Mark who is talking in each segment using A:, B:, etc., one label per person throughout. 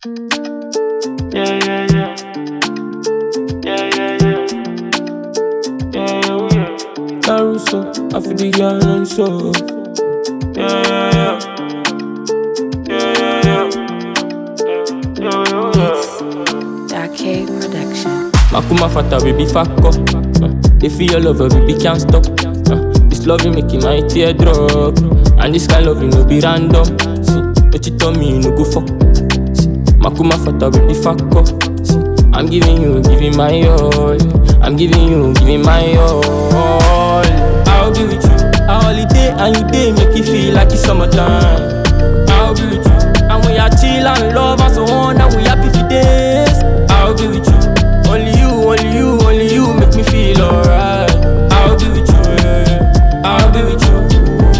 A: Yeah, yeah, yeah. Yeah, yeah, yeah. Yeah, oh yeah. Caruso, I feel the girl and so. Yeah, yeah, yeah. Yeah, yeah, yeah. Yeah, yeah, yeah.
B: Dark Cave Production.
A: Makuma fata, baby, fuck up. If you love her, baby, can't stop. This love you making my tear drop. And this kind of love you no be random. See, what you tell me, you no go fuck. See, Makuma fata, baby, fuck up. See, I'm giving my all. I'm giving my all. I'll be with you, a holiday and you day make you feel like it's summertime. I'll be with you, and we are chill and love and so on, and we happy for days. I'll be with you. Only you make me feel alright. I'll be with you, yeah. I'll be with you,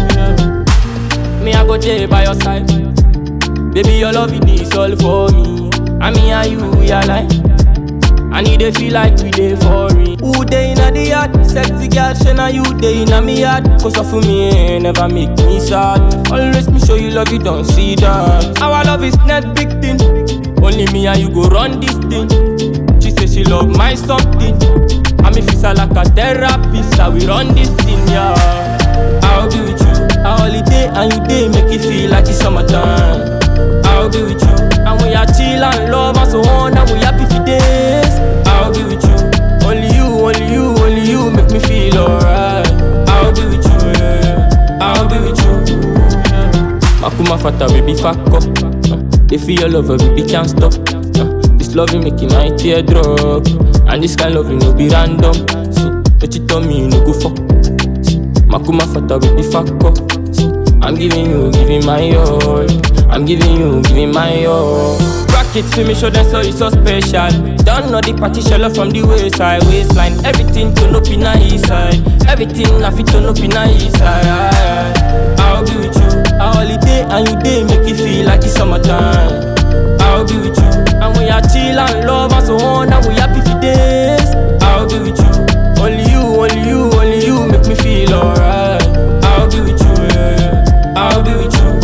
A: yeah. Me, I go there by your side. Baby, your love is all for me. And me and you, we are like. I need to feel like we dey for it. Who dey inna the yard? Sexy girl, shena you dey inna me yard. Cause of me, never make me sad. Always me show you love, you don't see that. Our love is not big thing. Only me and you go run this thing. She say she love my something. And me feel like a therapist. So we run this thing, yeah. I'll be with you, a holiday and you day make you feel like it's summertime. I'll be with you, and we are chill and love and so on, and we happy for days. I'll be with you, only you make me feel alright. I'll be with you, yeah. I'll be with you, yeah. Makuma fata, baby, fuck up. If you love her, baby, can't stop. This love you making my tear drop. And this kind of love you no be random. See, what you tell me, you no go fuck. See, Makuma fata, baby, fuck up. See, I'm giving my all. I'm giving my all. Rock it for me, show them so it's so special. Don't know the party shell from the waistline. Everything turn up in the east side. Everything I fit turn up in the east side. I'll be with you, a holiday and you day make you feel like it's summertime. I'll be with you, and we are chill and love and so on, and we happy for days. I'll be with you, only you make me feel alright. I'll be with you, yeah. I'll be with you.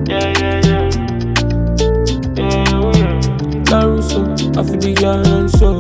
A: Caruso, I feel the girl and so.